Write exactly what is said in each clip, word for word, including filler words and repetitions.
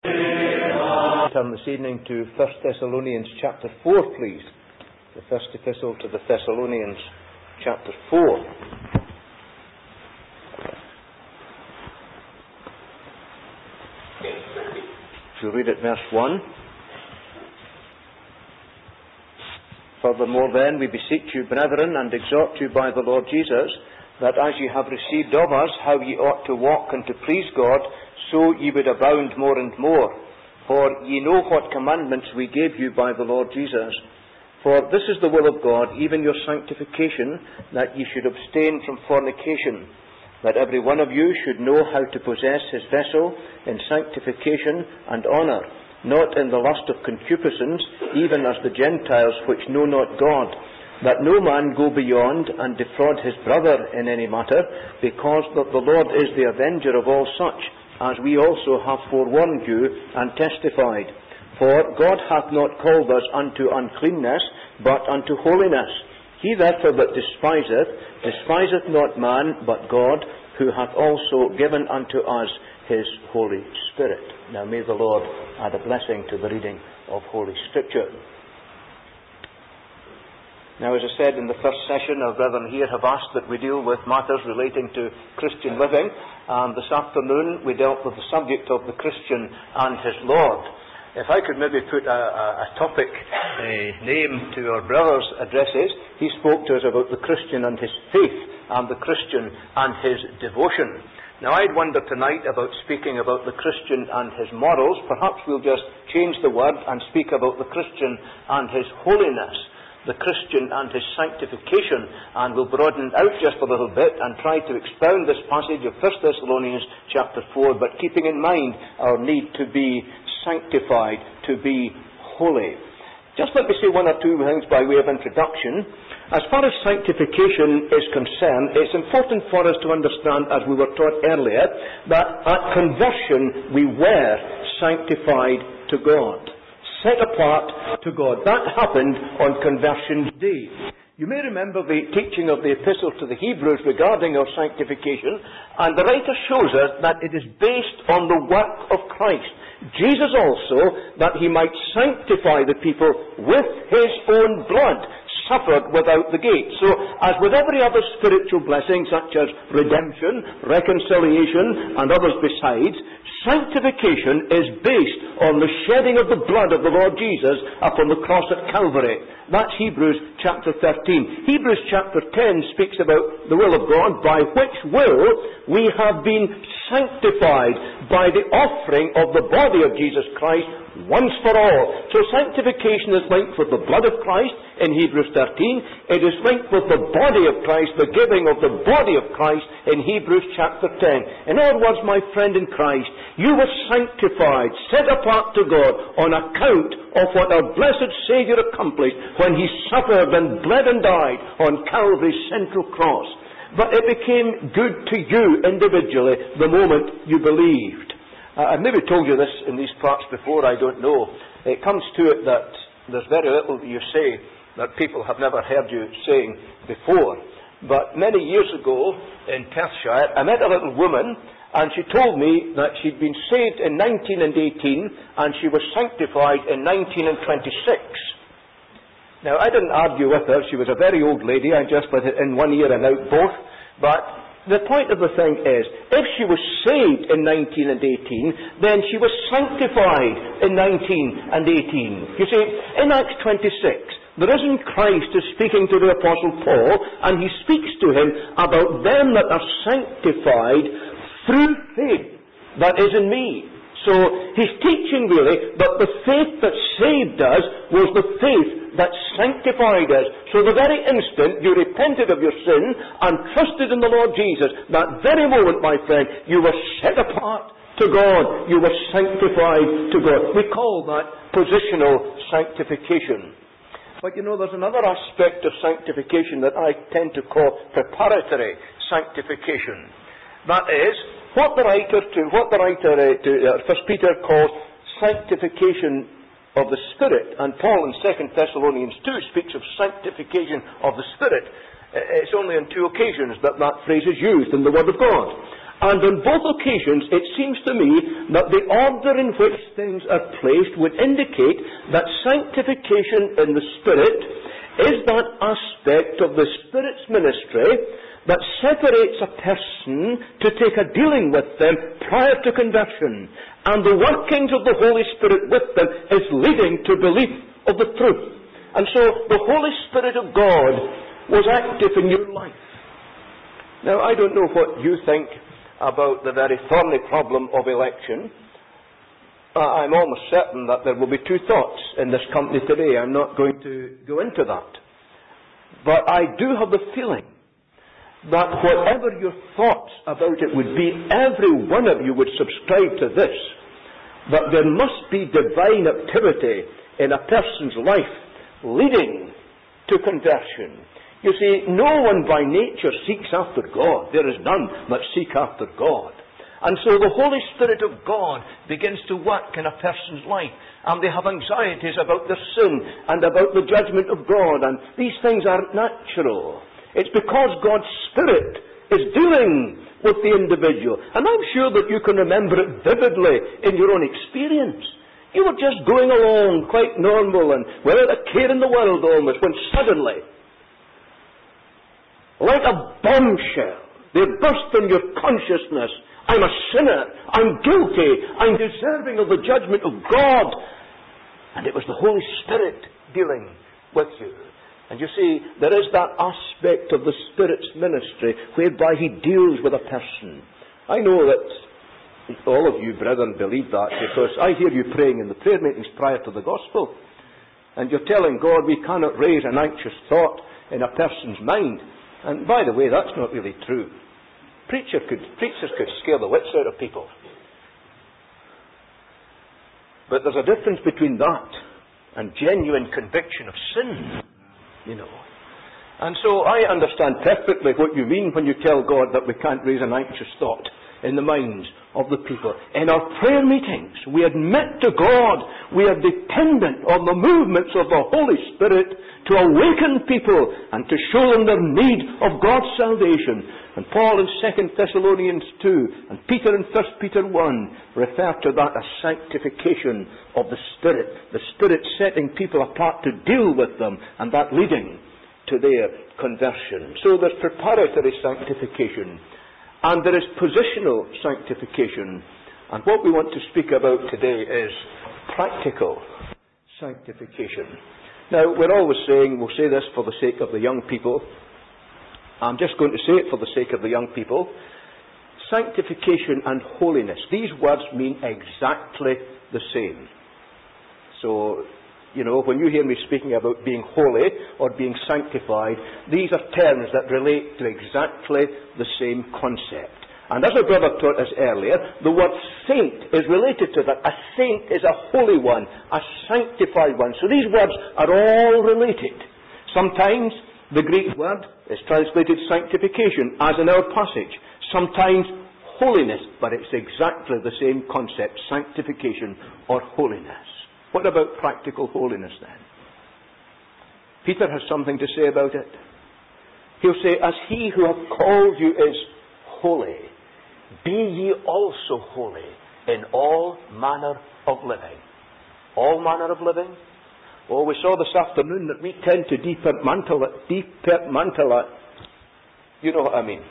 Turn this evening to First Thessalonians chapter four, please. The first epistle to the Thessalonians chapter four. We'll read at verse one. Furthermore then, we beseech you, brethren, and exhort you by the Lord Jesus, that as ye have received of us how ye ought to walk and to please God, so ye would abound more and more. For ye know what commandments we gave you by the Lord Jesus. For this is the will of God, even your sanctification, that ye should abstain from fornication, that every one of you should know how to possess his vessel in sanctification and honour, not in the lust of concupiscence, even as the Gentiles which know not God, that no man go beyond and defraud his brother in any matter, because that the Lord is the avenger of all such, as we also have forewarned you and testified. For God hath not called us unto uncleanness, but unto holiness. He therefore that despiseth, despiseth not man, but God, who hath also given unto us his Holy Spirit. Now may the Lord add a blessing to the reading of Holy Scripture. Now, as I said in the first session, our brethren here have asked that we deal with matters relating to Christian living, and this afternoon we dealt with the subject of the Christian and his Lord. If I could maybe put a, a, a topic, a name to our brother's addresses, he spoke to us about the Christian and his faith, and the Christian and his devotion. Now, I'd wonder tonight about speaking about the Christian and his morals. Perhaps we'll just change the word and speak about the Christian and his holiness, the Christian and his sanctification, and we'll broaden out just a little bit and try to expound this passage of First Thessalonians chapter four, but keeping in mind our need to be sanctified, to be holy. Just let me say one or two things by way of introduction. As far as sanctification is concerned, it's important for us to understand, as we were taught earlier, that at conversion we were sanctified to God, set apart to God. That happened on conversion day. You may remember the teaching of the epistle to the Hebrews regarding our sanctification, and the writer shows us that it is based on the work of Christ. Jesus also, that he might sanctify the people with his own blood, suffered without the gate. So, as with every other spiritual blessing, such as redemption, reconciliation, and others besides, sanctification is based on the shedding of the blood of the Lord Jesus upon the cross at Calvary. That's Hebrews chapter thirteen. Hebrews chapter ten speaks about the will of God, by which will we have been sanctified by the offering of the body of Jesus Christ once for all. So sanctification is linked with the blood of Christ in Hebrews thirteen. It is linked with the body of Christ, the giving of the body of Christ in Hebrews chapter ten. In other words, my friend in Christ, you were sanctified, set apart to God on account of what our blessed Saviour accomplished when he suffered and bled and died on Calvary's central cross. But it became good to you individually the moment you believed. Uh, I've maybe told you this in these parts before, I don't know. It comes to it that there's very little that you say that people have never heard you saying before. But many years ago in Perthshire, I met a little woman, and she told me that she'd been saved in nineteen eighteen, and she was sanctified in nineteen twenty-six. Now, I didn't argue with her. She was a very old lady. I just let it in one ear and out both. But the point of the thing is, if she was saved in nineteen eighteen, then she was sanctified in nineteen eighteen. You see, in Acts twenty-six, the risen Christ is speaking to the Apostle Paul, and he speaks to him about them that are sanctified through faith that is in me. So he's teaching really that the faith that saved us was the faith that sanctified us. So the very instant you repented of your sin and trusted in the Lord Jesus, that very moment, my friend, you were set apart to God. You were sanctified to God. We call that positional sanctification. But you know, there's another aspect of sanctification that I tend to call preparatory sanctification. That is, what the writer to what the writer uh, to uh, First Peter calls sanctification of the Spirit, and Paul in Second Thessalonians two speaks of sanctification of the Spirit. Uh, it's only on two occasions that that phrase is used in the Word of God. And on both occasions, it seems to me that the order in which things are placed would indicate that sanctification in the Spirit is that aspect of the Spirit's ministry that separates a person to take a dealing with them prior to conversion. And the workings of the Holy Spirit with them is leading to belief of the truth. And so the Holy Spirit of God was active in your life. Now, I don't know what you think about the very thorny problem of election. Uh, I'm almost certain that there will be two thoughts in this company today. I'm not going to go into that. But I do have the feeling that whatever your thoughts about it would be, every one of you would subscribe to this, that there must be divine activity in a person's life leading to conversion. You see, no one by nature seeks after God. There is none that seek after God. And so the Holy Spirit of God begins to work in a person's life, and they have anxieties about their sin and about the judgment of God, and these things aren't natural. It's because God's Spirit is dealing with the individual. And I'm sure that you can remember it vividly in your own experience. You were just going along quite normal and without a care in the world almost, when suddenly, like a bombshell, they burst on your consciousness. I'm a sinner. I'm guilty. I'm deserving of the judgment of God. And it was the Holy Spirit dealing with you. And you see, there is that aspect of the Spirit's ministry whereby He deals with a person. I know that all of you brethren believe that, because I hear you praying in the prayer meetings prior to the gospel. And you're telling God we cannot raise an anxious thought in a person's mind. And by the way, that's not really true. Preacher could, preachers could scare the wits out of people. But there's a difference between that and genuine conviction of sin. You know. And so I understand perfectly what you mean when you tell God that we can't raise an anxious thought in the minds of the people. In our prayer meetings, we admit to God we are dependent on the movements of the Holy Spirit to awaken people and to show them their need of God's salvation. And Paul in Second Thessalonians two and Peter in First Peter one refer to that as sanctification of the Spirit. The Spirit setting people apart to deal with them, and that leading to their conversion. So there's preparatory sanctification, and there is positional sanctification. And what we want to speak about today is practical sanctification. Now, we're always saying, we'll say this for the sake of the young people. I'm just going to say it for the sake of the young people. Sanctification and holiness. These words mean exactly the same. So, you know, when you hear me speaking about being holy or being sanctified, these are terms that relate to exactly the same concept. And as our brother taught us earlier, the word saint is related to that. A saint is a holy one, a sanctified one. So these words are all related. Sometimes the Greek word is translated sanctification, as in our passage. Sometimes holiness, but it's exactly the same concept, sanctification or holiness. What about practical holiness then? Peter has something to say about it. He'll say, as he who hath called you is holy, be ye also holy in all manner of living. All manner of living? Oh, we saw this afternoon that we tend to departmental it, departmental it. You know what I mean.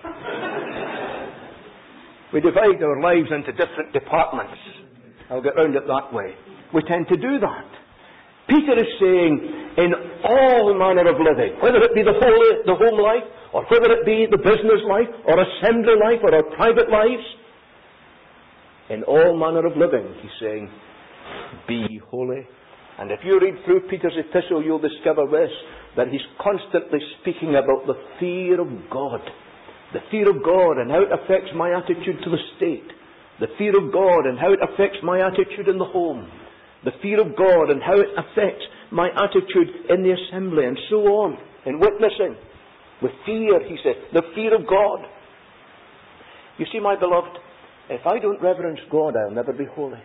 We divide our lives into different departments. I'll get round it that way. We tend to do that. Peter is saying, in all manner of living, whether it be the holy, the home life, or whether it be the business life, or assembly life, or our private lives, in all manner of living, he's saying, be ye holy. And if you read through Peter's epistle, you'll discover this, that he's constantly speaking about the fear of God. The fear of God and how it affects my attitude to the state. The fear of God and how it affects my attitude in the home. The fear of God and how it affects my attitude in the assembly, and so on, in witnessing. With fear, he says, the fear of God. You see, my beloved, if I don't reverence God, I'll never be holy.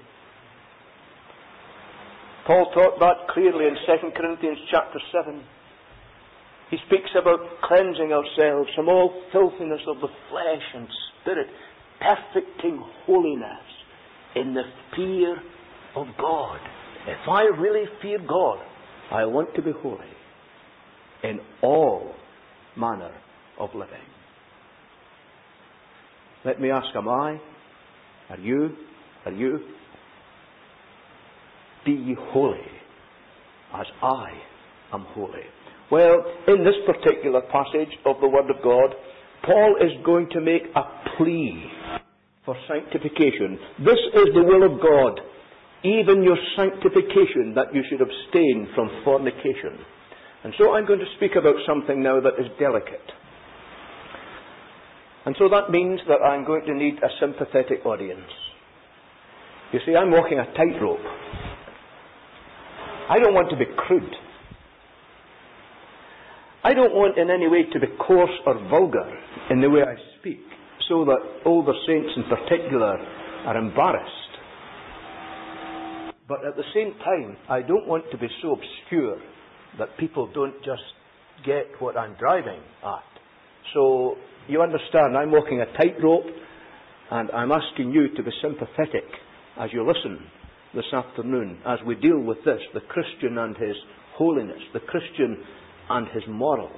Paul taught that clearly in Second Corinthians chapter seven. He speaks about cleansing ourselves from all filthiness of the flesh and spirit, perfecting holiness in the fear of God. If I really fear God, I want to be holy in all manner of living. Let me ask, am I? Are you? Are you? Be ye holy as I am holy. Well, in this particular passage of the Word of God, Paul is going to make a plea for sanctification. This is the will of God, even your sanctification, that you should abstain from fornication. And so I'm going to speak about something now that is delicate. And so that means that I'm going to need a sympathetic audience. You see, I'm walking a tightrope. I don't want to be crude. I don't want in any way to be coarse or vulgar in the way I speak, so that older saints in particular are embarrassed. But at the same time, I don't want to be so obscure that people don't just get what I'm driving at. So, you understand, I'm walking a tightrope, and I'm asking you to be sympathetic as you listen this afternoon as we deal with this, the Christian and his holiness, the Christian and his morals.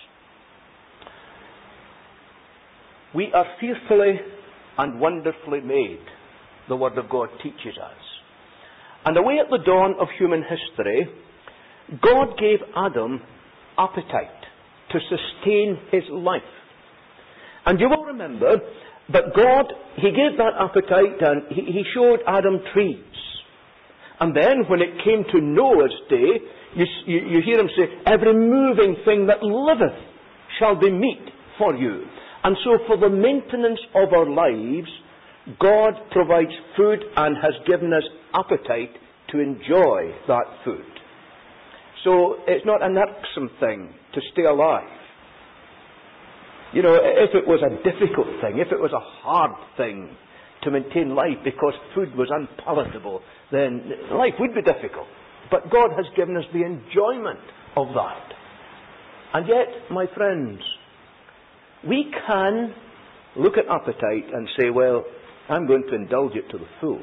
We are fearfully and wonderfully made, the Word of God teaches us. And away at the dawn of human history, God gave Adam appetite to sustain his life. And you will remember that God, he gave that appetite and he, he showed Adam trees. And then when it came to Noah's day, you, you, you hear him say, every moving thing that liveth shall be meat for you. And so for the maintenance of our lives, God provides food and has given us appetite to enjoy that food. So it's not an irksome thing to stay alive. You know, if it was a difficult thing, if it was a hard thing to maintain life because food was unpalatable, then life would be difficult. But God has given us the enjoyment of that. And yet, my friends, we can look at appetite and say, well, I'm going to indulge it to the full.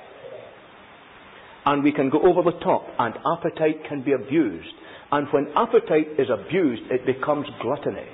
And we can go over the top, and appetite can be abused. And when appetite is abused, it becomes gluttony.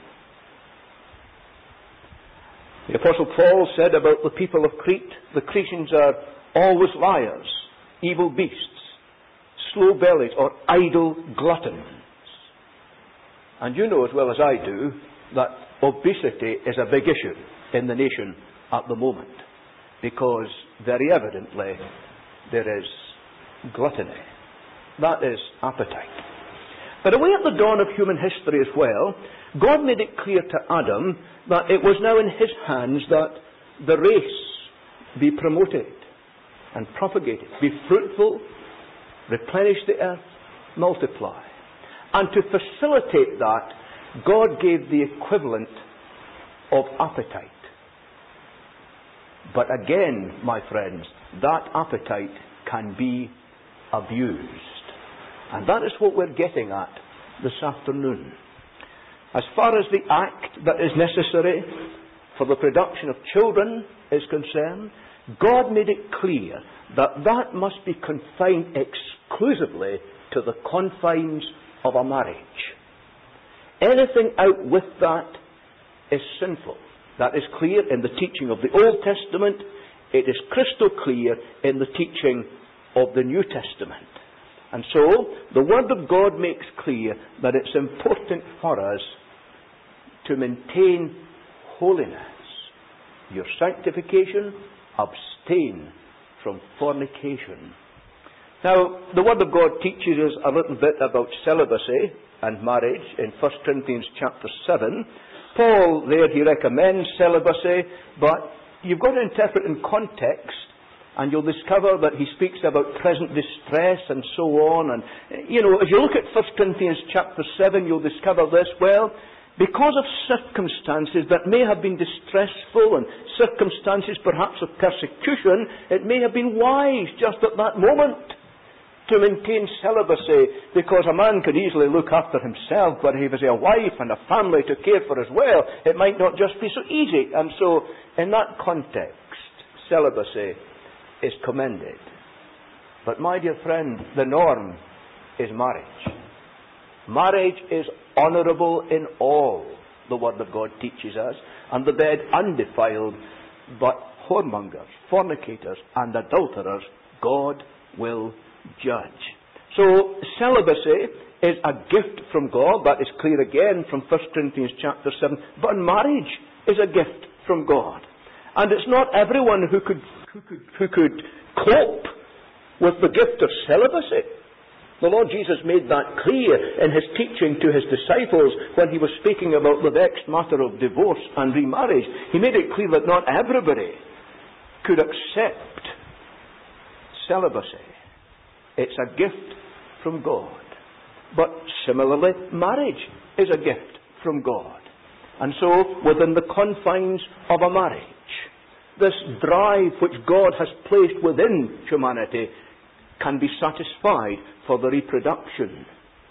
The Apostle Paul said about the people of Crete, the Cretans are always liars, evil beasts, slow-bellied, or idle gluttons. And you know as well as I do that obesity is a big issue in the nation at the moment, because very evidently there is gluttony. That is appetite. But away at the dawn of human history as well, God made it clear to Adam that it was now in his hands that the race be promoted and propagated, be fruitful, replenish the earth, multiply. And to facilitate that, God gave the equivalent of appetite. But again, my friends, that appetite can be abused. And that is what we're getting at this afternoon. As far as the act that is necessary for the production of children is concerned, God made it clear that that must be confined exclusively to the confines of a marriage. Anything out with that is sinful. That is clear in the teaching of the Old Testament. It is crystal clear in the teaching of the New Testament. And so, the Word of God makes clear that it's important for us to maintain holiness. Your sanctification, abstain from fornication. Now, the Word of God teaches us a little bit about celibacy and marriage in First Corinthians chapter seven. Paul, there, he recommends celibacy, but you've got to interpret in context, and you'll discover that he speaks about present distress and so on. And, you know, as you look at First Corinthians chapter seven, you'll discover this. Well, because of circumstances that may have been distressful and circumstances perhaps of persecution, it may have been wise just at that moment to maintain celibacy because a man could easily look after himself, but if he has a wife and a family to care for as well, it might not just be so easy. And so, in that context, celibacy is commended. But my dear friend, the norm is marriage. Marriage is honourable in all, the Word of God teaches us, and the bed undefiled, but whoremongers, fornicators, and adulterers, God will judge. So, celibacy is a gift from God. That is clear again from First Corinthians chapter seven. But marriage is a gift from God. And it's not everyone who could, who could, who could cope with the gift of celibacy. The Lord Jesus made that clear in his teaching to his disciples when he was speaking about the vexed matter of divorce and remarriage. He made it clear that not everybody could accept celibacy. It's a gift from God. But similarly, marriage is a gift from God. And so, within the confines of a marriage, this drive which God has placed within humanity can be satisfied for the reproduction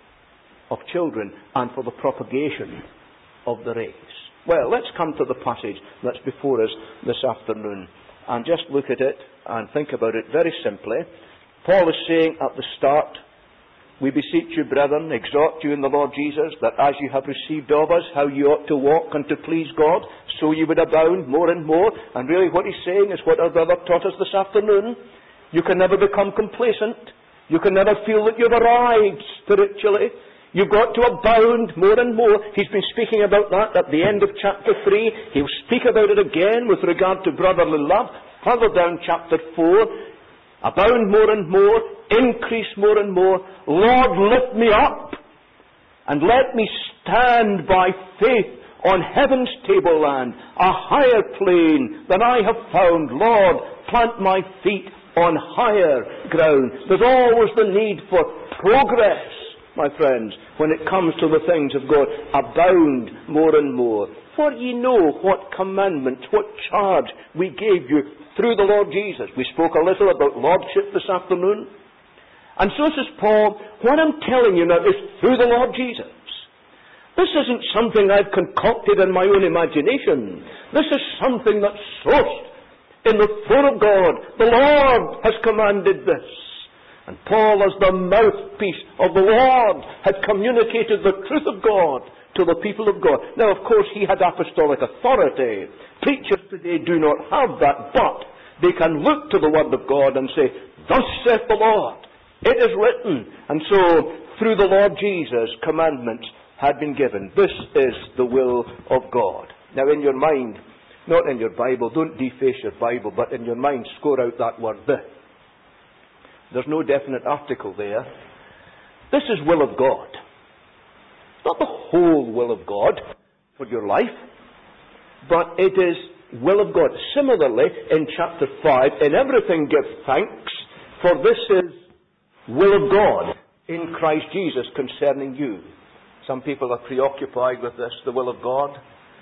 of children and for the propagation of the race. Well, let's come to the passage that's before us this afternoon and just look at it and think about it very simply. Paul is saying at the start, "We beseech you, brethren, exhort you in the Lord Jesus, that as you have received of us how you ought to walk and to please God, so you would abound more and more." And really what he's saying is what our brother taught us this afternoon. You can never become complacent. You can never feel that you've arrived spiritually. You've got to abound more and more. He's been speaking about that at the end of chapter three. He'll speak about it again with regard to brotherly love. Further down chapter four. Abound more and more. Increase more and more. Lord, lift me up. And let me stand by faith on heaven's tableland, a higher plane than I have found. Lord, plant my feet on higher ground. There's always the need for progress, my friends, when it comes to the things of God. Abound more and more. For ye know what commandment, what charge we gave you through the Lord Jesus. We spoke a little about lordship this afternoon. And so says Paul, what I'm telling you now is through the Lord Jesus. This isn't something I've concocted in my own imagination. This is something that's sourced in the throne of God. The Lord has commanded this. And Paul, as the mouthpiece of the Lord, had communicated the truth of God to the people of God. Now, of course, he had apostolic authority. Preachers today do not have that, but they can look to the Word of God and say, "Thus saith the Lord, it is written." And so, through the Lord Jesus, commandments had been given. This is the will of God. Now, in your mind, not in your Bible, don't deface your Bible, but in your mind, score out that word "the." There's no definite article there. This is will of God. Not the whole will of God for your life, but it is will of God. Similarly, in chapter five, in everything give thanks, for this is will of God in Christ Jesus concerning you. Some people are preoccupied with this, the will of God.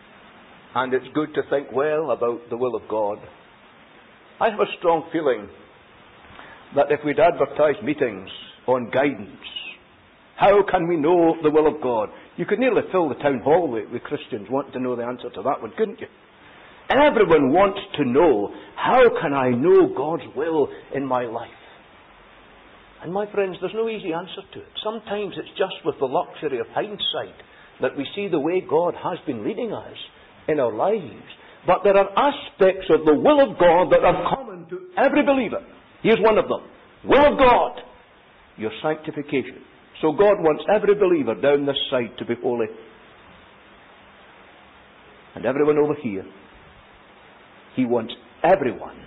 And it's good to think well about the will of God. I have a strong feeling that if we'd advertised meetings on guidance, how can we know the will of God? You could nearly fill the town hall with, with Christians wanting to know the answer to that one, couldn't you? Everyone wants to know, how can I know God's will in my life? And my friends, there's no easy answer to it. Sometimes it's just with the luxury of hindsight that we see the way God has been leading us in our lives. But there are aspects of the will of God that are common to every believer. Here's one of them. Will of God, your sanctification. So God wants every believer down this side to be holy. And everyone over here, He wants everyone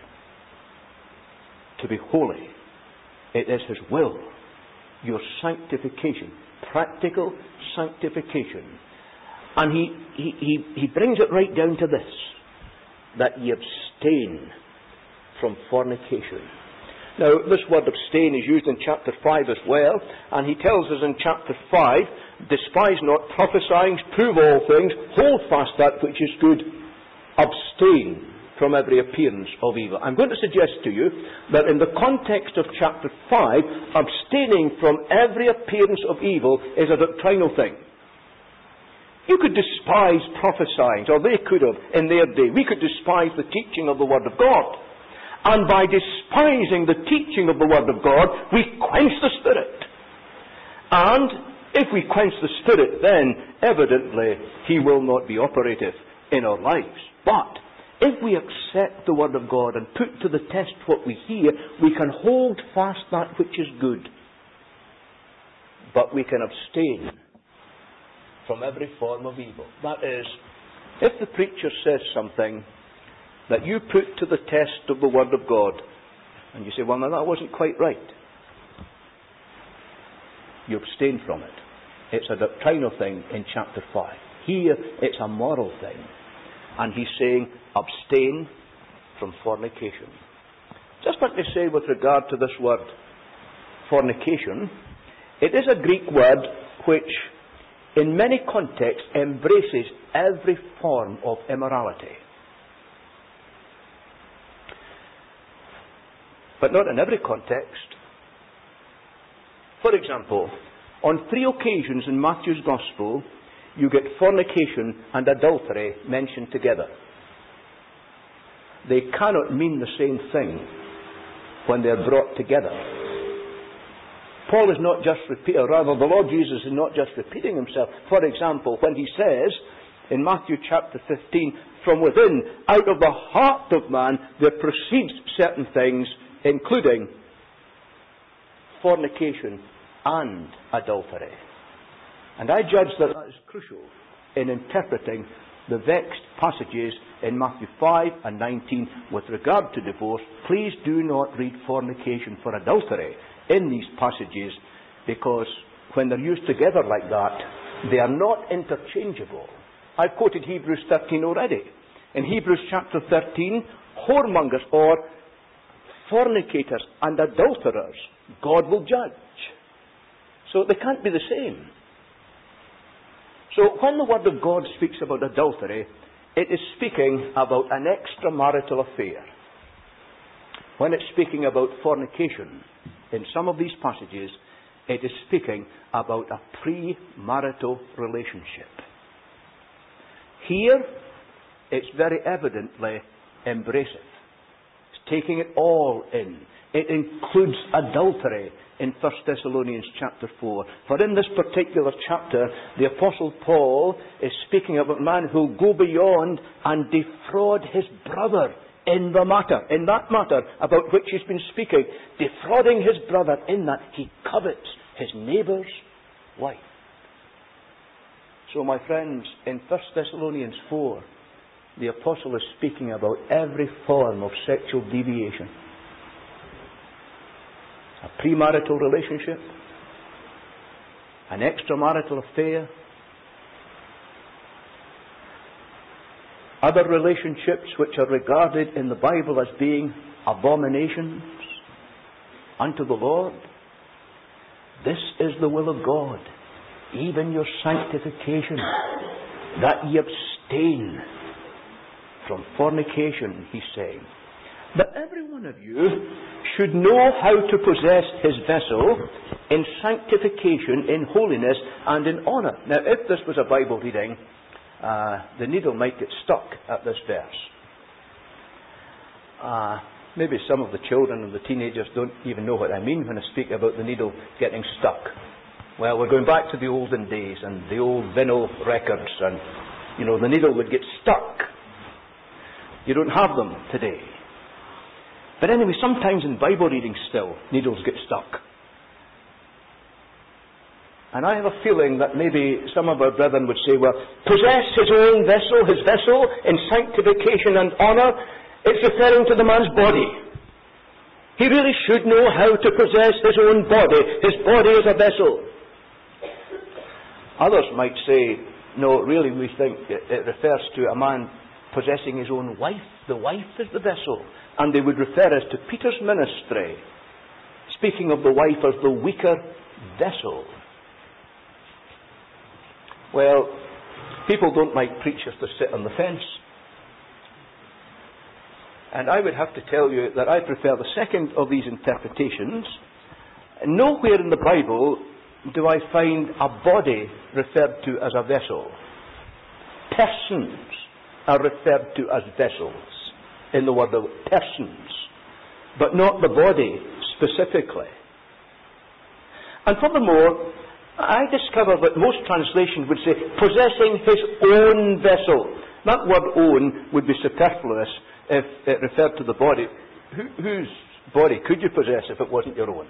to be holy. It is His will, your sanctification, practical sanctification. And he, he, he, he brings it right down to this, that ye abstain from fornication. Now, this word abstain is used in chapter five as well, and he tells us in chapter five, despise not prophesying, prove all things, hold fast that which is good, abstain from every appearance of evil. I'm going to suggest to you that in the context of chapter five, abstaining from every appearance of evil is a doctrinal thing. You could despise prophesying, or they could have in their day. We could despise the teaching of the Word of God. And by despising the teaching of the Word of God, we quench the Spirit. And if we quench the Spirit, then evidently He will not be operative in our lives. But if we accept the Word of God and put to the test what we hear, we can hold fast that which is good. But we can abstain from every form of evil. That is, if the preacher says something that you put to the test of the Word of God, and you say, well, no, that wasn't quite right, you abstain from it. It's a doctrinal thing in chapter five. Here, it's a moral thing. And he's saying, abstain from fornication. Just let me say with regard to this word, fornication, it is a Greek word which in many contexts embraces every form of immorality. But not in every context. For example, on three occasions in Matthew's Gospel, you get fornication and adultery mentioned together. They cannot mean the same thing when they're brought together. Paul is not just repeating, or rather the Lord Jesus is not just repeating himself. For example, when he says in Matthew chapter fifteen, from within, out of the heart of man, there proceeds certain things, including fornication and adultery. And I judge that that is crucial in interpreting the vexed passages in Matthew five and nineteen with regard to divorce. Please do not read fornication for adultery in these passages, because when they're used together like that, they are not interchangeable. I've quoted Hebrews thirteen already. In Hebrews chapter thirteen, whoremongers or fornicators and adulterers, God will judge. So they can't be the same. So when the Word of God speaks about adultery, it is speaking about an extramarital affair. When it's speaking about fornication, in some of these passages, it is speaking about a premarital relationship. Here, it's very evidently embracive. It's taking it all in. It includes adultery in First Thessalonians chapter four. For in this particular chapter, the Apostle Paul is speaking about a man who will go beyond and defraud his brother in the matter, in that matter about which he's been speaking, defrauding his brother in that he covets his neighbour's wife. So, my friends, in First Thessalonians four, the Apostle is speaking about every form of sexual deviation. A premarital relationship, an extramarital affair, other relationships which are regarded in the Bible as being abominations unto the Lord. This is the will of God, even your sanctification, that ye abstain from fornication, he's saying. But every one of you should know how to possess his vessel in sanctification, in holiness, and in honour. Now, if this was a Bible reading, uh, the needle might get stuck at this verse. Uh, maybe some of the children and the teenagers don't even know what I mean when I speak about the needle getting stuck. Well, we're going back to the olden days and the old vinyl records, and, you know, the needle would get stuck. You don't have them today. But anyway, sometimes in Bible reading still, needles get stuck. And I have a feeling that maybe some of our brethren would say, well, possess his own vessel, his vessel, in sanctification and honour. It's referring to the man's body. He really should know how to possess his own body. His body is a vessel. Others might say, no, really we think it, it refers to a man possessing his own wife. The wife is the vessel. And they would refer us to Peter's ministry, speaking of the wife as the weaker vessel. Well, people don't like preachers to sit on the fence. And I would have to tell you that I prefer the second of these interpretations. Nowhere in the Bible do I find a body referred to as a vessel. Persons are referred to as vessels in the word of persons, but not the body specifically. And furthermore, I discover that most translations would say possessing his own vessel. That word own would be superfluous if it referred to the body. Who, whose body could you possess if it wasn't your own?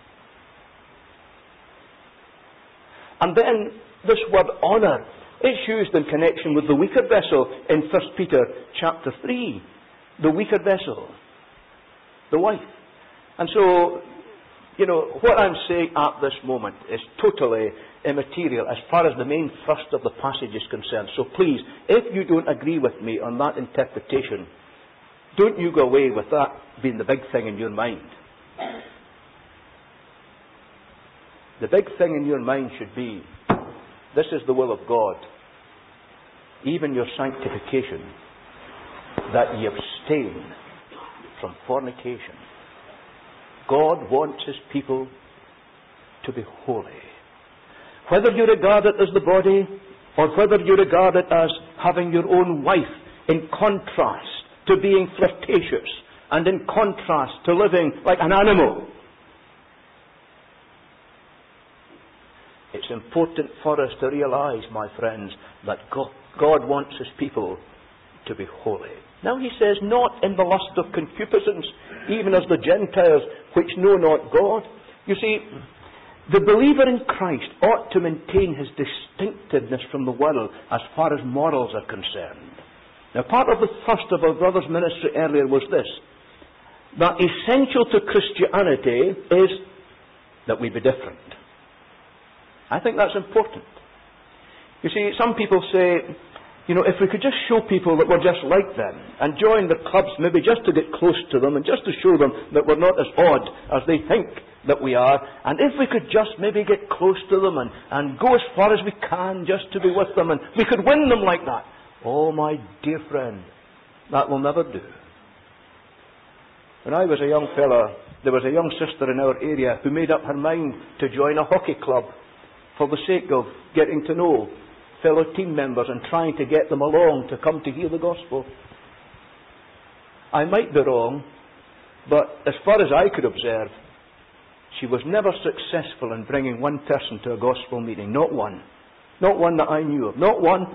And then this word honour, it's used in connection with the weaker vessel in First Peter chapter three. The weaker vessel, the wife. And so, you know, what I'm saying at this moment is totally immaterial as far as the main thrust of the passage is concerned. So please, if you don't agree with me on that interpretation, don't you go away with that being the big thing in your mind. The big thing in your mind should be, this is the will of God, even your sanctification, that ye abstain from fornication. God wants his people to be holy. Whether you regard it as the body, or whether you regard it as having your own wife, in contrast to being flirtatious, and in contrast to living like an animal. It's important for us to realize, my friends, that God, God wants his people to be holy. Now he says, not in the lust of concupiscence, even as the Gentiles which know not God. You see, the believer in Christ ought to maintain his distinctiveness from the world as far as morals are concerned. Now, part of the thrust of our brother's ministry earlier was this, that essential to Christianity is that we be different. I think that's important. You see, some people say, you know, if we could just show people that we're just like them and join the clubs maybe just to get close to them and just to show them that we're not as odd as they think that we are, and if we could just maybe get close to them and, and go as far as we can just to be with them, and we could win them like that. Oh, my dear friend, that will never do. When I was a young fella, there was a young sister in our area who made up her mind to join a hockey club for the sake of getting to know fellow team members and trying to get them along to come to hear the gospel. I might be wrong, but as far as I could observe, she was never successful in bringing one person to a gospel meeting. Not one. Not one that I knew of. Not one.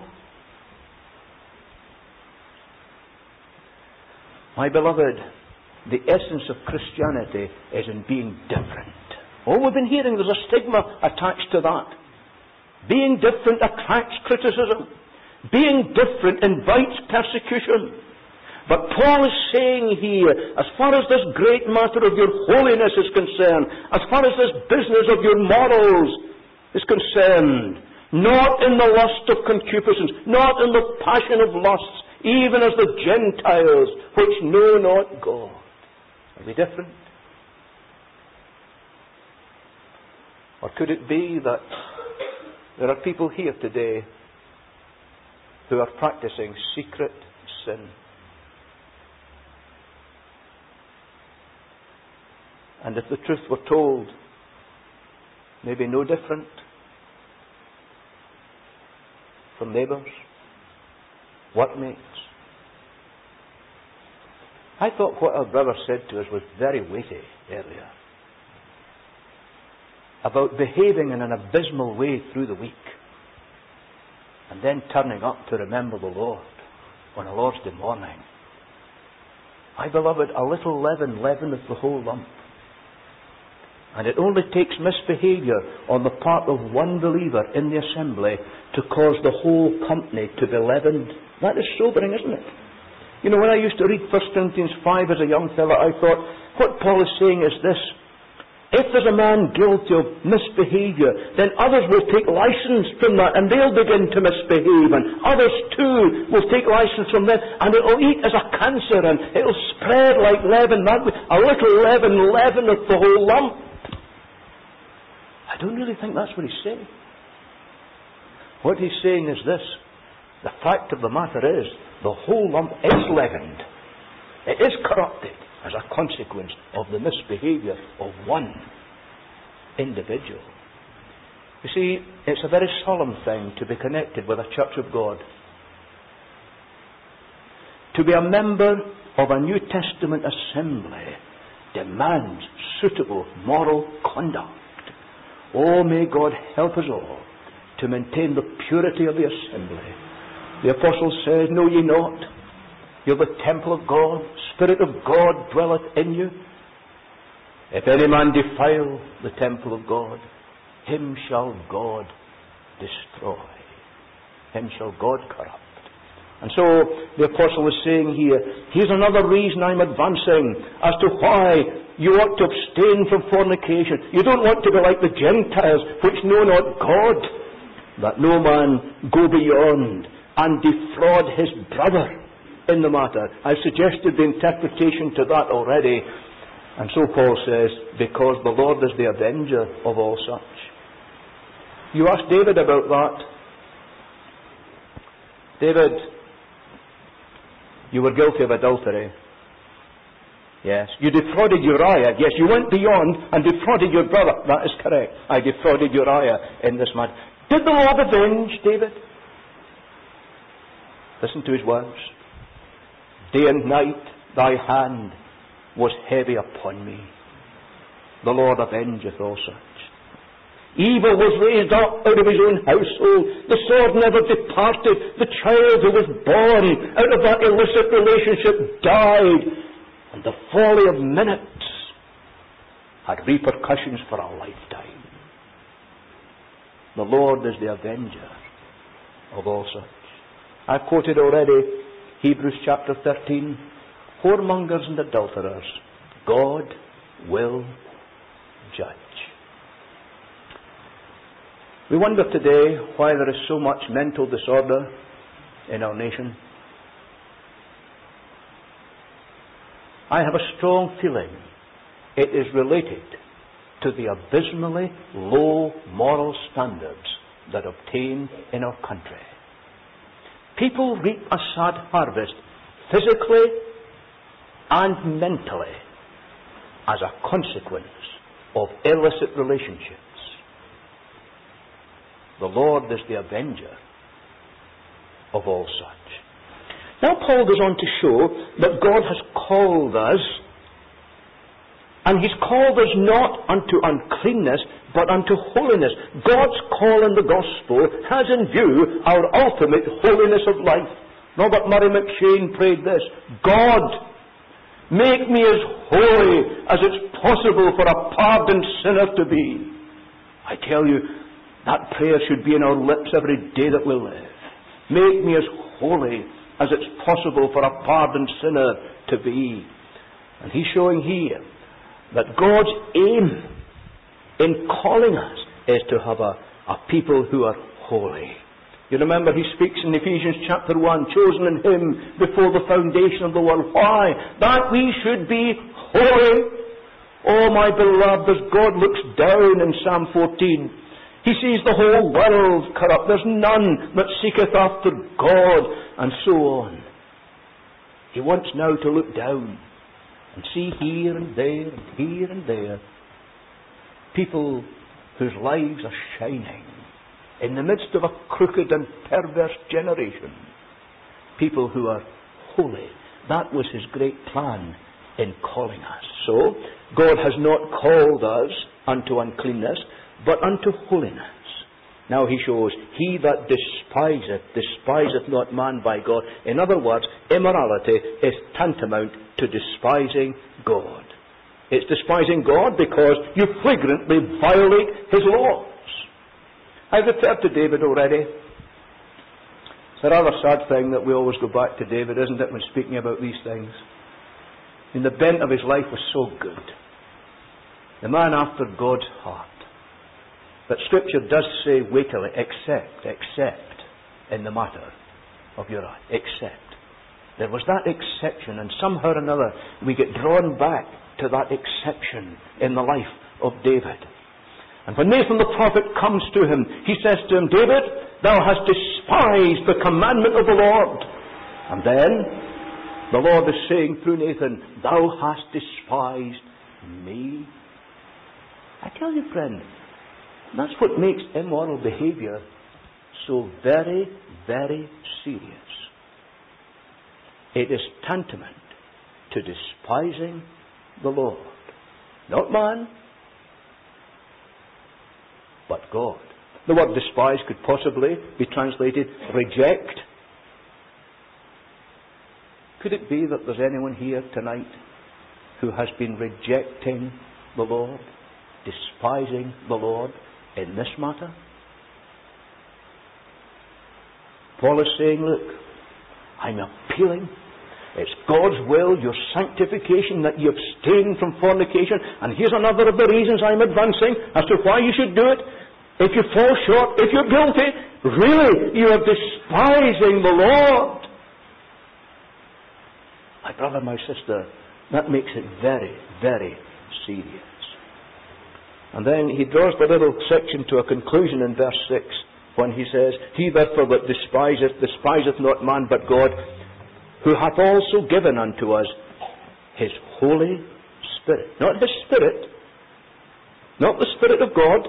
My beloved, the essence of Christianity is in being different. Oh, we've been hearing there's a stigma attached to that. Being different attracts criticism. Being different invites persecution. But Paul is saying here, as far as this great matter of your holiness is concerned, as far as this business of your morals is concerned, not in the lust of concupiscence, not in the passion of lusts, even as the Gentiles which know not God. Are we different? Or could it be that there are people here today who are practicing secret sin? And if the truth were told, maybe no different from neighbours, workmates. I thought what our brother said to us was very weighty earlier, about behaving in an abysmal way through the week and then turning up to remember the Lord on a Lord's Day morning. My beloved, a little leaven leaveneth the whole lump. And it only takes misbehaviour on the part of one believer in the assembly to cause the whole company to be leavened. That is sobering, isn't it? You know, when I used to read First Corinthians five as a young fellow, I thought, what Paul is saying is this: if there's a man guilty of misbehaviour, then others will take license from that, and they'll begin to misbehave, and others too will take license from them, and it'll eat as a cancer, and it'll spread like leaven. That way, a little leaven leaveneth the whole lump. I don't really think that's what he's saying. What he's saying is this: the fact of the matter is, the whole lump is leavened. It is corrupted as a consequence of the misbehavior of one individual. You see, it's a very solemn thing to be connected with a church of God. To be a member of a New Testament assembly demands suitable moral conduct. Oh, may God help us all to maintain the purity of the assembly. The apostle says, know ye not, you're the temple of God, Spirit of God dwelleth in you. If any man defile the temple of God, him shall God destroy. Him shall God corrupt. And so the apostle is saying here, here's another reason I'm advancing as to why you ought to abstain from fornication. You don't want to be like the Gentiles, which know not God, that no man go beyond and defraud his brother in the matter. I've suggested the interpretation to that already. And so Paul says, because the Lord is the avenger of all such. You asked David about that. David, you were guilty of adultery. Yes. You defrauded Uriah. Yes, you went beyond and defrauded your brother. That is correct. I defrauded Uriah in this matter. Did the Lord avenge David? Listen to his words. Day and night thy hand was heavy upon me. The Lord avengeth all such. Evil was raised up out of his own household. The sword never departed. The child who was born out of that illicit relationship died. And the folly of minutes had repercussions for a lifetime. The Lord is the avenger of all such. I've quoted already Hebrews chapter thirteen. Whoremongers and adulterers, God will judge. We wonder today why there is so much mental disorder in our nation. I have a strong feeling it is related to the abysmally low moral standards that obtain in our country. People reap a sad harvest physically and mentally as a consequence of illicit relationships. The Lord is the avenger of all such. Now Paul goes on to show that God has called us, and He's called us not unto uncleanness, but unto holiness. God's call in the gospel has in view our ultimate holiness of life. Robert Murray McCheyne prayed this: God, make me as holy as it's possible for a pardoned sinner to be. I tell you, that prayer should be in our lips every day that we live. Make me as holy as it's possible for a pardoned sinner to be. And he's showing here that God's aim in calling us is to have a, a people who are holy. You remember he speaks in Ephesians chapter one, chosen in Him before the foundation of the world. Why? That we should be holy. Oh, my beloved, as God looks down in Psalm fourteen, He sees the whole world corrupt. There's none that seeketh after God, and so on. He wants now to look down and see here and there and here and there people whose lives are shining in the midst of a crooked and perverse generation. People who are holy. That was His great plan in calling us. So, God has not called us unto uncleanness, but unto holiness. Now he shows, he that despiseth, despiseth not man by God. In other words, immorality is tantamount to despising God. It's despising God because you flagrantly violate His laws. I've referred to David already. It's a rather sad thing that we always go back to David, isn't it, when speaking about these things? And the bent of his life was so good. The man after God's heart. But Scripture does say weightily, except, except in the matter of Uriah. Except. There was that exception, and somehow or another we get drawn back to that exception in the life of David. And when Nathan the prophet comes to him, he says to him, David, thou hast despised the commandment of the Lord. And then The Lord is saying through Nathan, thou hast despised me. I tell you, friend, that's what makes immoral behavior so very, very serious. It is tantamount to despising the Lord. Not man, but God. The word despise could possibly be translated reject. Could it be that there's anyone here tonight who has been rejecting the Lord, despising the Lord in this matter? Paul is saying, look, I'm appealing. It's God's will, your sanctification, that you abstain from fornication. And here's another of the reasons I'm advancing as to why you should do it. If you fall short, if you're guilty, really, you are despising the Lord. My brother, my sister, that makes it very, very serious. And then he draws the little section to a conclusion in verse six when he says, he therefore that despiseth, despiseth not man but God, who hath also given unto us his Holy Spirit. Not his Spirit, not the Spirit of God,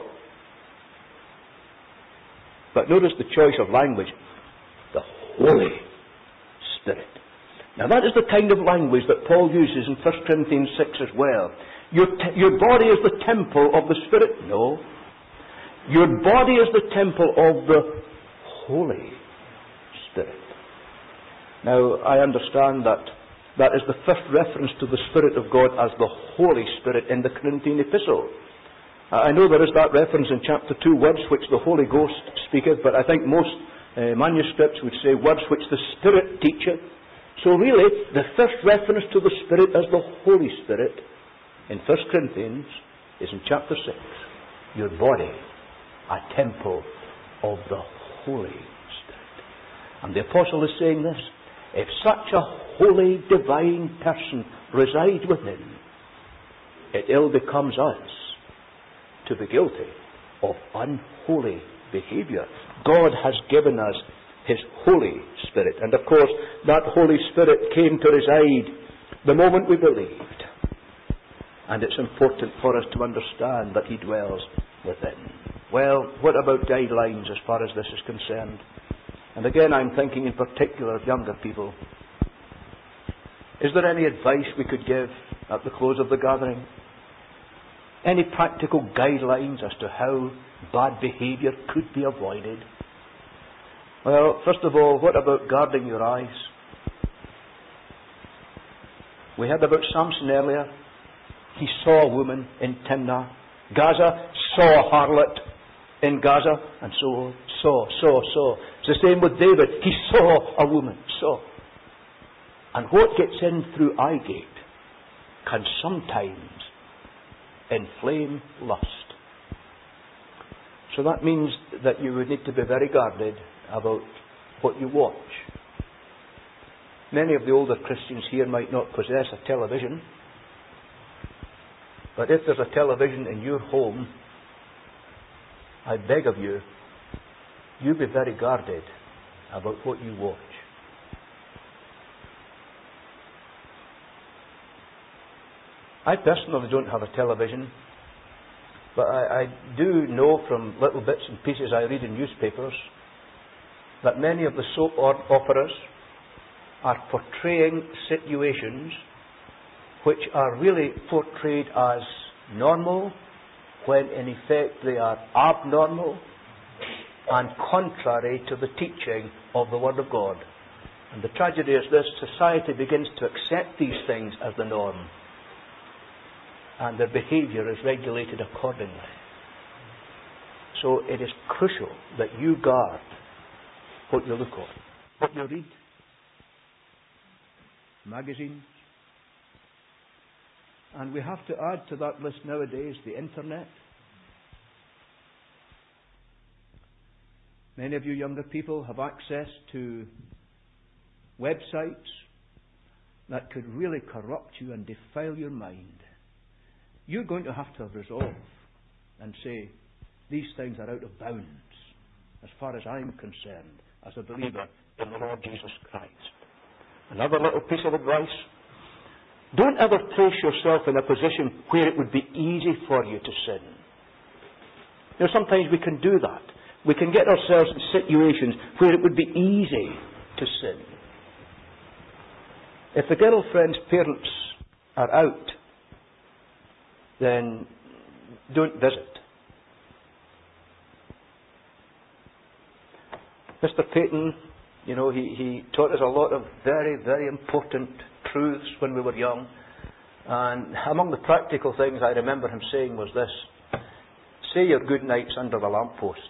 but notice the choice of language, the Holy Spirit. Now that is the kind of language that Paul uses in First Corinthians six as well. Your, te- your body is the temple of the Spirit. No. Your body is the temple of the Holy Spirit. Now, I understand that that is the first reference to the Spirit of God as the Holy Spirit in the Corinthian epistle. I know there is that reference in chapter two, words which the Holy Ghost speaketh, but I think most uh, manuscripts would say words which the Spirit teacheth. So really, the first reference to the Spirit as the Holy Spirit in First Corinthians is in chapter six. Your body, a temple of the Holy Spirit. And the apostle is saying this, if such a holy, divine person resides within, it ill becomes us to be guilty of unholy behavior. God has given us his Holy Spirit. And of course, that Holy Spirit came to reside the moment we believed. And it's important for us to understand that he dwells within. Well, what about guidelines as far as this is concerned? And again, I'm thinking in particular of younger people. Is there any advice we could give at the close of the gathering? Any practical guidelines as to how bad behavior could be avoided? Well, first of all, what about guarding your eyes? We heard about Samson earlier. He saw a woman in Timnah. Gaza saw a harlot in Gaza, and so saw, saw, saw. It's the same with David. He saw a woman, saw. And what gets in through eye gate can sometimes inflame lust. So that means that you would need to be very guarded about what you watch. Many of the older Christians here might not possess a television, but if there's a television in your home, I beg of you, you be very guarded about what you watch. I personally don't have a television, but I, I do know from little bits and pieces I read in newspapers that many of the soap operas are portraying situations which are really portrayed as normal, when in effect they are abnormal and contrary to the teaching of the Word of God. And the tragedy is this: society begins to accept these things as the norm, and their behavior is regulated accordingly. So it is crucial that you guard what you look at, what you read, magazines. And we have to add to that list nowadays the internet. Many of you younger people have access to websites that could really corrupt you and defile your mind. You're going to have to have resolve and say, these things are out of bounds as far as I'm concerned as a believer in the Lord Jesus Christ. Another little piece of advice. Don't ever place yourself in a position where it would be easy for you to sin. You know, sometimes we can do that. We can get ourselves in situations where it would be easy to sin. If the girlfriend's parents are out, then don't visit. Mister Peyton, you know, he, he taught us a lot of very, very important truths when we were young. And among the practical things I remember him saying was this: say your good nights under the lamppost.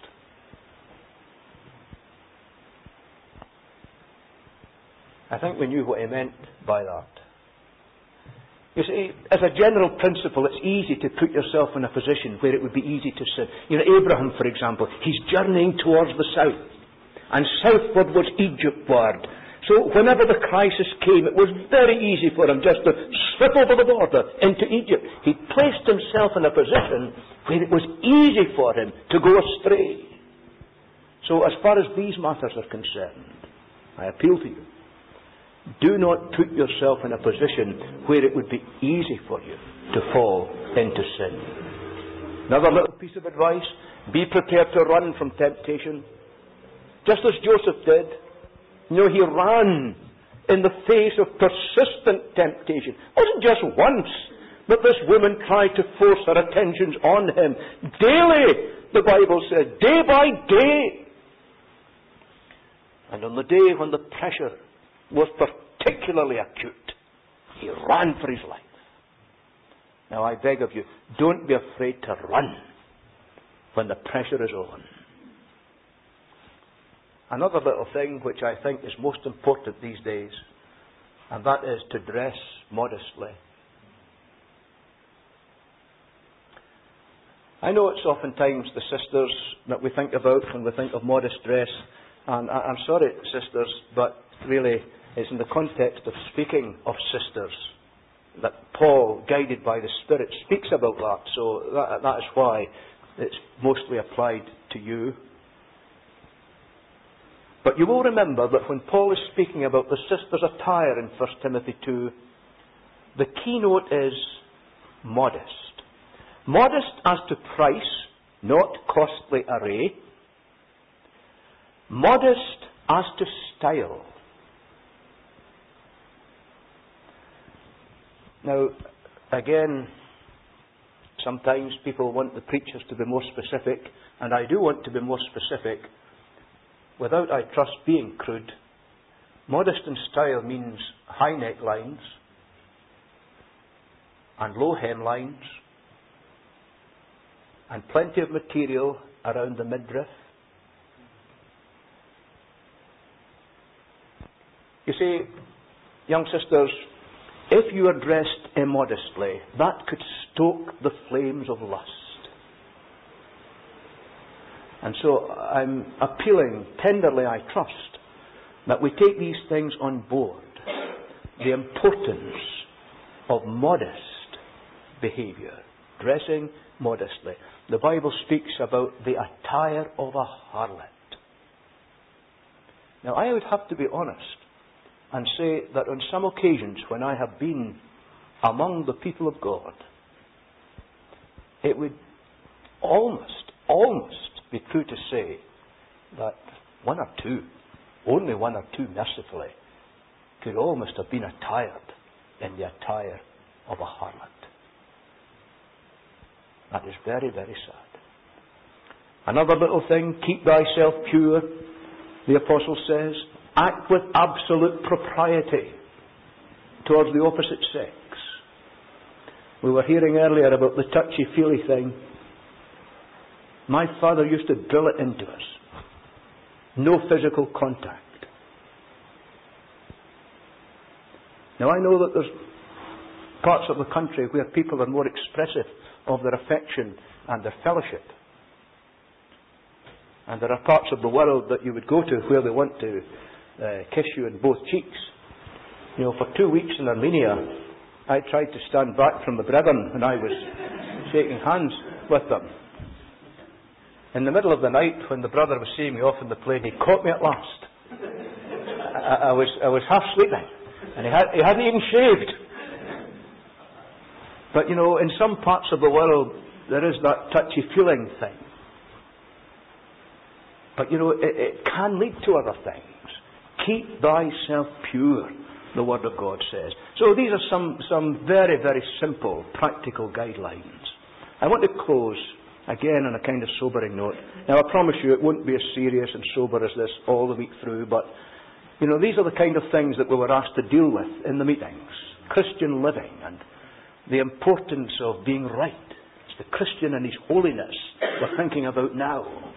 I think we knew what he meant by that. You see, as a general principle, it's easy to put yourself in a position where it would be easy to sin. You know, Abraham, for example, he's journeying towards the south. And southward was Egyptward. So whenever the crisis came, it was very easy for him just to slip over the border into Egypt. He placed himself in a position where it was easy for him to go astray. So as far as these matters are concerned, I appeal to you. Do not put yourself in a position where it would be easy for you to fall into sin. Another little piece of advice: be prepared to run from temptation. Just as Joseph did. You know, he ran in the face of persistent temptation. It wasn't just once that this woman tried to force her attentions on him. Daily, the Bible says, day by day. And on the day when the pressure was particularly acute, he ran for his life. Now I beg of you, don't be afraid to run when the pressure is on. Another little thing which I think is most important these days, and that is to dress modestly. I know it's oftentimes the sisters that we think about when we think of modest dress, and I'm sorry, sisters, but really it's in the context of speaking of sisters that Paul, guided by the Spirit, speaks about that. So that, that is why it's mostly applied to you. But you will remember that when Paul is speaking about the sisters' attire in First Timothy two, the keynote is modest. Modest as to price, not costly array. Modest as to style. Now, again, sometimes people want the preachers to be more specific, and I do want to be more specific, without, I trust, being crude. Modest in style means high necklines and low hemlines and plenty of material around the midriff. You see, young sisters, if you are dressed immodestly, that could stoke the flames of lust. And so I'm appealing tenderly, I trust, that we take these things on board. The importance of modest behavior, dressing modestly. The Bible speaks about the attire of a harlot. Now, I would have to be honest and say that on some occasions when I have been among the people of God, it would almost, almost be true to say that one or two, only one or two mercifully, could almost have been attired in the attire of a harlot. That is very, very sad. Another little thing, keep thyself pure, the apostle says. Act with absolute propriety towards the opposite sex. We were hearing earlier about the touchy-feely thing. My father used to drill it into us. No physical contact. Now I know that there's parts of the country where people are more expressive of their affection and their fellowship. And there are parts of the world that you would go to where they want to uh, kiss you in both cheeks. You know, for two weeks in Armenia, I tried to stand back from the brethren when I was shaking hands with them. In the middle of the night, when the brother was seeing me off in the plane, he caught me at last. I, I was I was half sleeping, And he, had, he hadn't even shaved. But, you know, in some parts of the world, there is that touchy-feeling thing. But, you know, it, it can lead to other things. Keep thyself pure, the Word of God says. So these are some, some very, very simple, practical guidelines. I want to close, again, on a kind of sobering note. Now, I promise you it won't be as serious and sober as this all the week through, but, you know, these are the kind of things that we were asked to deal with in the meetings. Christian living and the importance of being right. It's the Christian and his holiness we're thinking about now.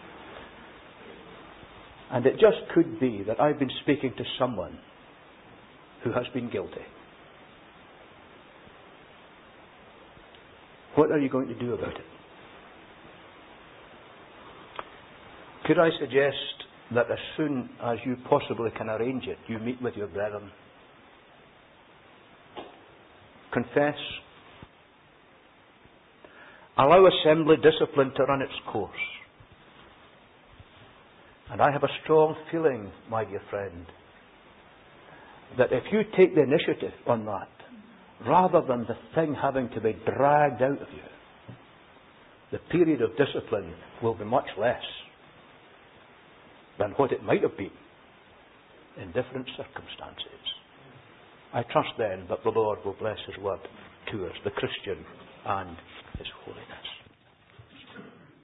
And it just could be that I've been speaking to someone who has been guilty. What are you going to do about it? Could I suggest that as soon as you possibly can arrange it, you meet with your brethren? Confess. Allow assembly discipline to run its course. And I have a strong feeling, my dear friend, that if you take the initiative on that, rather than the thing having to be dragged out of you, the period of discipline will be much less than what it might have been in different circumstances. I trust then that the Lord will bless His word to us, the Christian and His holiness.